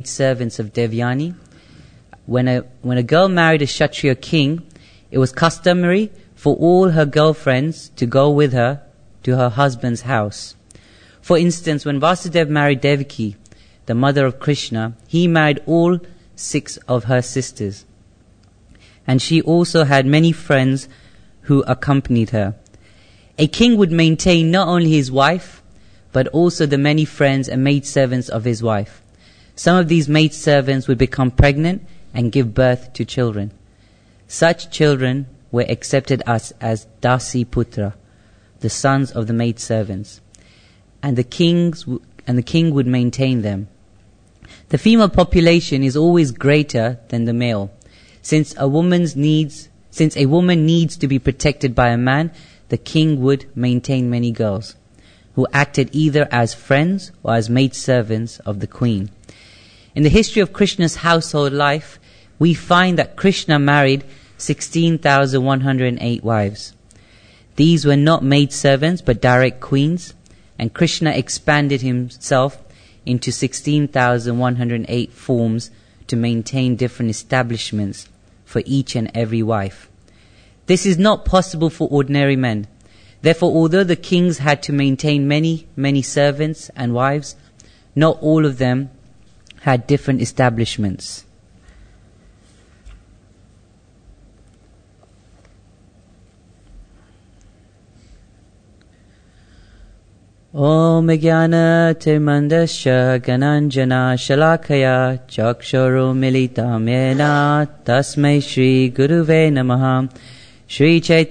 servants of Devyani. When a girl married a Kshatriya king, it was customary for all her girlfriends to go with her to her husband's house. For instance, when Vasudev married Devaki, the mother of Krishna, he married all 6 of her sisters. And she also had many friends who accompanied her. A king would maintain not only his wife, but also the many friends and maidservants of his wife. Some of these maidservants would become pregnant and give birth to children. Such children were accepted as Dasi Putra, the sons of the maidservants, and the king would maintain them. The female population is always greater than the male. Since a woman needs to be protected by a man, the king would maintain many girls, who acted either as friends or as maidservants of the queen. In the history of Krishna's household life, we find that Krishna married 16,108 wives. These were not maidservants but direct queens, and Krishna expanded himself into 16,108 forms to maintain different establishments for each and every wife. This is not possible for ordinary men. Therefore, although the kings had to maintain many, many servants and wives, not all of them had different establishments. Om Jnana Tirmandasya Gananjana Shalakaya Chakshuru Militam Yena Tasmai Shri Guruve Namaha Shri Chaitanya